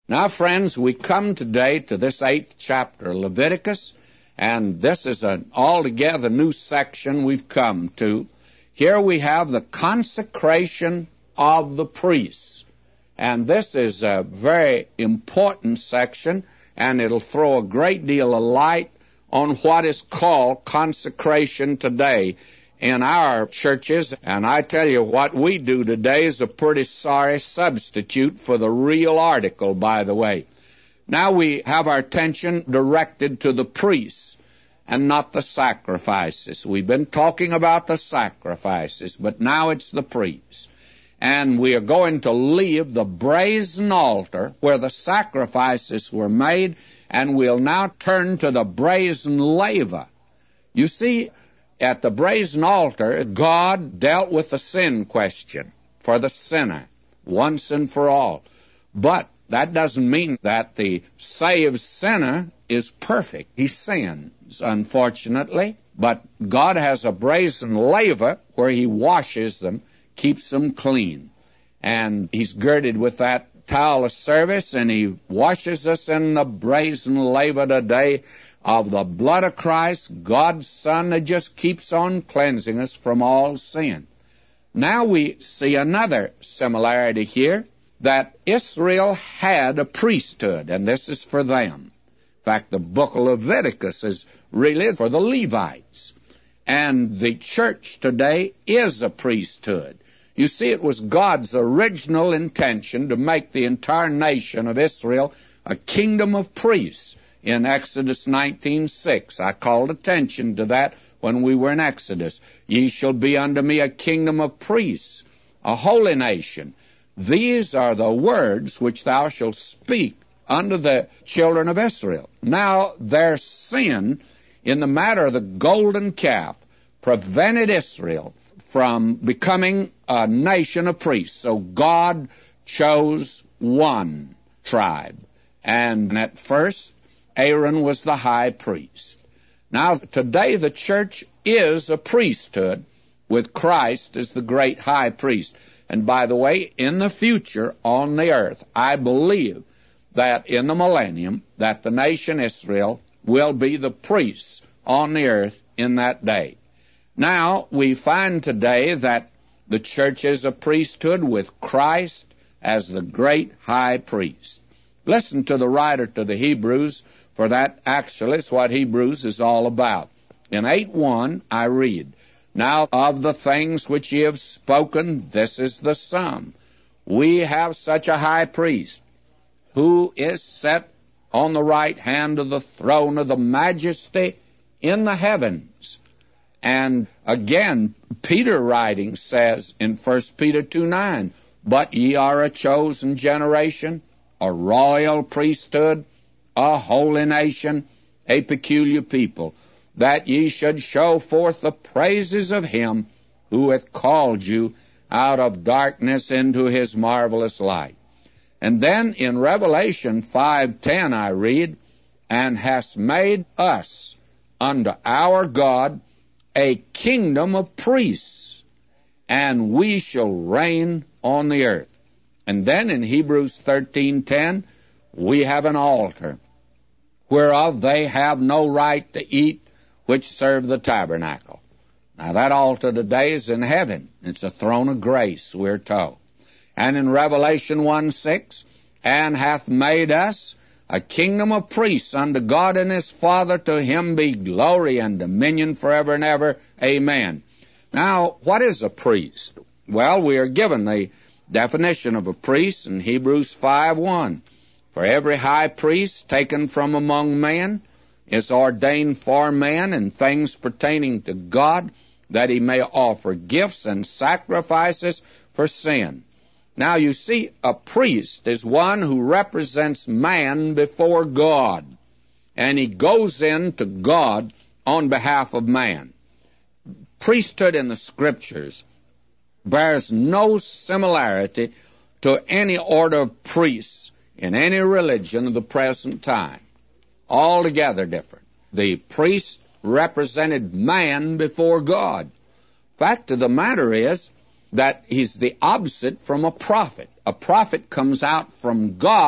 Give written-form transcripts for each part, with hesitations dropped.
Now, friends, we come today to this 8th chapter of Leviticus, and this is an altogether new section we've come to. Here we have the consecration of the priests, and this is a very important section, and it'll throw a great deal of light on what is called consecration today in our churches. And I tell you, what we do today is a pretty sorry substitute for the real article, by the way. Now we have our attention directed to the priests and not the sacrifices. We've been talking about the sacrifices, but now it's the priests. And we are going to leave the brazen altar where the sacrifices were made, and we'll now turn to the brazen laver. You see, at the brazen altar, God dealt with the sin question for the sinner once and for all. But that doesn't mean that the saved sinner is perfect. He sins, unfortunately. But God has a brazen laver where He washes them, keeps them clean. And He's girded with that towel of service, and He washes us in the brazen laver today of the blood of Christ, God's Son, that just keeps on cleansing us from all sin. Now we see another similarity here, that Israel had a priesthood, and this is for them. In fact, the book of Leviticus is really for the Levites. And the church today is a priesthood. You see, it was God's original intention to make the entire nation of Israel a kingdom of priests. In Exodus 19:6, I called attention to that when we were in Exodus. Ye shall be unto me a kingdom of priests, a holy nation. These are the words which thou shalt speak unto the children of Israel. Now, their sin in the matter of the golden calf prevented Israel from becoming a nation of priests. So God chose one tribe. And at first, Aaron was the high priest. Now, today the church is a priesthood with Christ as the great high priest. And by the way, in the future on the earth, I believe that in the millennium, that the nation Israel will be the priests on the earth in that day. Now, we find today that the church is a priesthood with Christ as the great high priest. Listen to the writer to the Hebrews, for that actually is what Hebrews is all about. In 8:1, I read, Now of the things which ye have spoken, this is the sum. We have such a high priest, who is set on the right hand of the throne of the majesty in the heavens. And again, Peter writing says in 1 Peter 2:9, But ye are a chosen generation, a royal priesthood, a holy nation, a peculiar people, that ye should show forth the praises of Him who hath called you out of darkness into His marvelous light. And then in Revelation 5:10 I read, And hast made us unto our God a kingdom of priests, and we shall reign on the earth. And then in Hebrews 13:10, we have an altar, whereof they have no right to eat which serve the tabernacle. Now that altar today is in heaven. It's a throne of grace, we're told. And in Revelation 1:6, And hath made us a kingdom of priests unto God and His Father, to Him be glory and dominion forever and ever. Amen. Now, what is a priest? Well, we are given the definition of a priest in Hebrews 5:1. For every high priest taken from among men is ordained for man in things pertaining to God, that he may offer gifts and sacrifices for sin. Now, you see, a priest is one who represents man before God, and he goes in to God on behalf of man. Priesthood in the Scriptures bears no similarity to any order of priests in any religion of the present time. Altogether different. The priest represented man before God. Fact of the matter is that he's the opposite from a prophet. A prophet comes out from God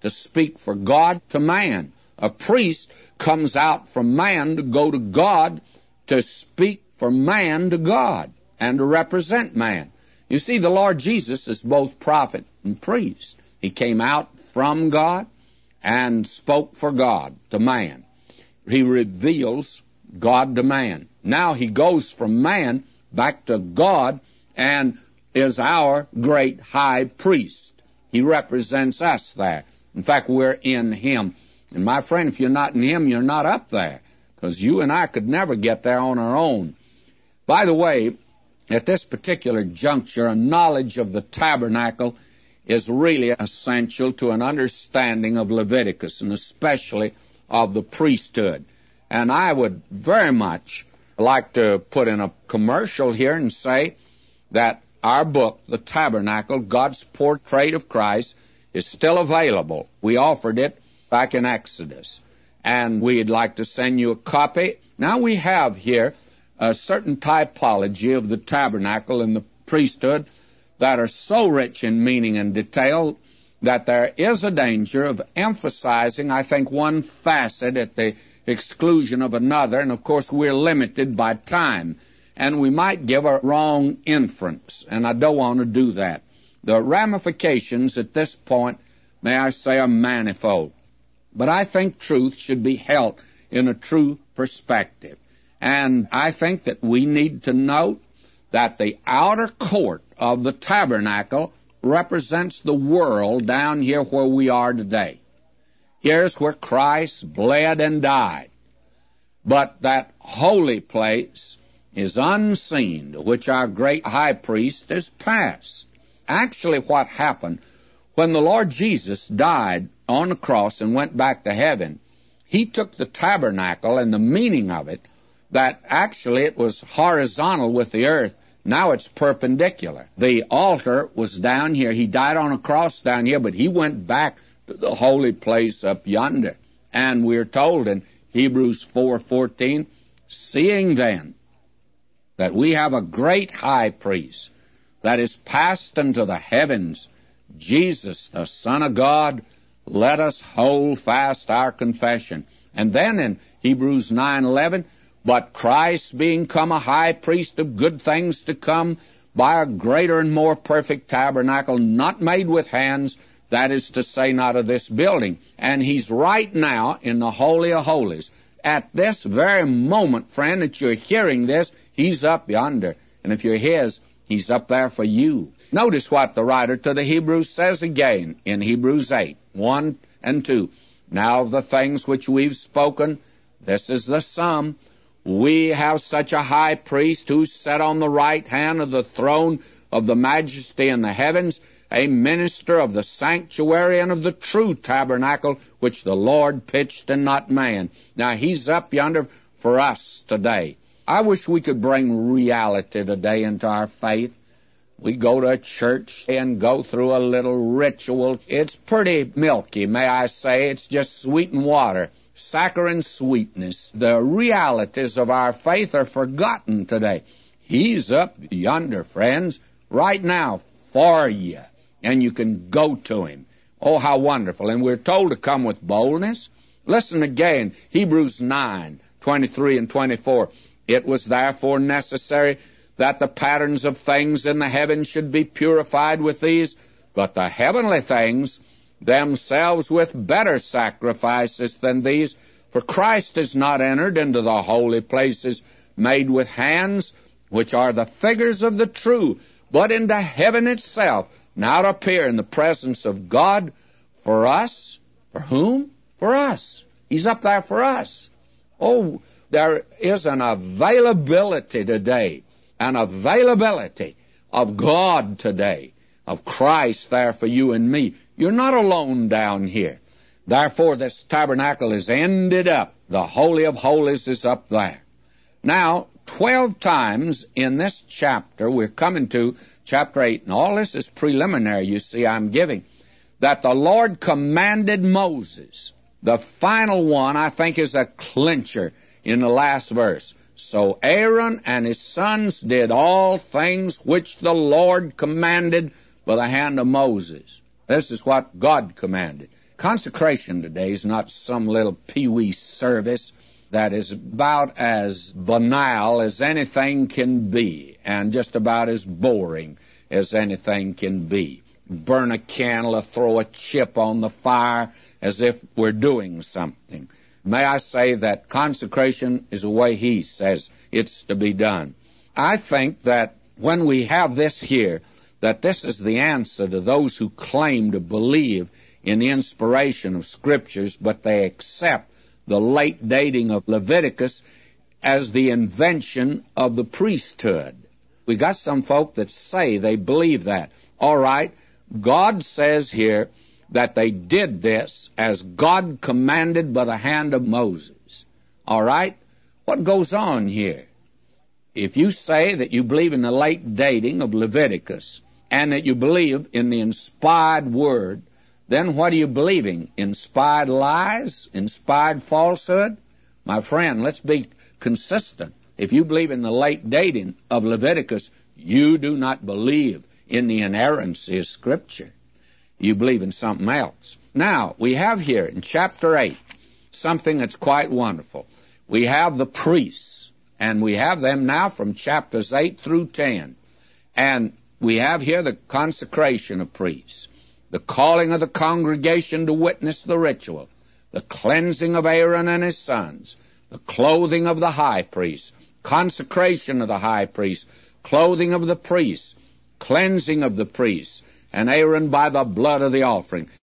to speak for God to man. A priest comes out from man to go to God, to speak for man to God, and to represent man. You see, the Lord Jesus is both prophet and priest. He came out from God and spoke for God to man. He reveals God to man. Now he goes from man back to God and is our great high priest. He represents us there. In fact, we're in him. And my friend, if you're not in him, you're not up there, because you and I could never get there on our own. By the way, at this particular juncture, a knowledge of the tabernacle is really essential to an understanding of Leviticus, and especially of the priesthood. And I would very much like to put in a commercial here and say that our book, The Tabernacle, God's Portrait of Christ, is still available. We offered it back in Exodus, and we'd like to send you a copy. Now we have here a certain typology of the tabernacle and the priesthood that are so rich in meaning and detail that there is a danger of emphasizing, I think, one facet at the exclusion of another, and of course we're limited by time, and we might give a wrong inference, and I don't want to do that. The ramifications at this point, may I say, are manifold. But I think truth should be held in a true perspective. And I think that we need to note that the outer court of the tabernacle represents the world down here where we are today. Here's where Christ bled and died. But that holy place is unseen, to which our great high priest is passed. Actually, what happened when the Lord Jesus died on the cross and went back to heaven, he took the tabernacle and the meaning of it, that actually it was horizontal with the earth. Now it's perpendicular. The altar was down here. He died on a cross down here, but he went back to the holy place up yonder. And we're told in Hebrews 4:14, seeing then that we have a great high priest that is passed into the heavens, Jesus, the Son of God, let us hold fast our confession. And then in Hebrews 9:11, but Christ being come a high priest of good things to come by a greater and more perfect tabernacle, not made with hands, that is to say, not of this building. And he's right now in the Holy of Holies. At this very moment, friend, that you're hearing this, he's up yonder. And if you're his, he's up there for you. Notice what the writer to the Hebrews says again in Hebrews 8:1 and 2. Now of the things which we've spoken, this is the sum. We have such a high priest who sat on the right hand of the throne of the majesty in the heavens, a minister of the sanctuary and of the true tabernacle, which the Lord pitched and not man. Now he's up yonder for us today. I wish we could bring reality today into our faith. We go to a church and go through a little ritual. It's pretty milky, may I say. It's just sweetened water. Saccharine sweetness. The realities of our faith are forgotten today. He's up yonder, friends, right now for you, and you can go to him. Oh, how wonderful. And we're told to come with boldness. Listen again, Hebrews 9:23 and 24. It was therefore necessary that the patterns of things in the heavens should be purified with these, but the heavenly things themselves with better sacrifices than these. For Christ is not entered into the holy places made with hands, which are the figures of the true, but into heaven itself, now to appear in the presence of God for us. For whom? For us. He's up there for us. Oh, there is an availability today, an availability of God today, of Christ there for you and me. You're not alone down here. Therefore, this tabernacle is ended up. The Holy of Holies is up there. Now, 12 times in this chapter, we're coming to chapter 8, and all this is preliminary, you see, I'm giving, that the Lord commanded Moses. The final one, I think, is a clincher in the last verse. So Aaron and his sons did all things which the Lord commanded by the hand of Moses. This is what God commanded. Consecration today is not some little pee-wee service that is about as banal as anything can be and just about as boring as anything can be. Burn a candle or throw a chip on the fire as if we're doing something. May I say that consecration is the way He says it's to be done. I think that when we have this here, that this is the answer to those who claim to believe in the inspiration of Scriptures, but they accept the late dating of Leviticus as the invention of the priesthood. We got some folk that say they believe that. All right, God says here that they did this as God commanded by the hand of Moses. All right, what goes on here? If you say that you believe in the late dating of Leviticus and that you believe in the inspired word, then what are you believing? Inspired lies? Inspired falsehood? My friend, let's be consistent. If you believe in the late dating of Leviticus, you do not believe in the inerrancy of Scripture. You believe in something else. Now, we have here in chapter 8 something that's quite wonderful. We have the priests, and we have them now from chapters 8 through 10. And we have here the consecration of priests, the calling of the congregation to witness the ritual, the cleansing of Aaron and his sons, the clothing of the high priest, consecration of the high priest, clothing of the priests, cleansing of the priests, and Aaron by the blood of the offering.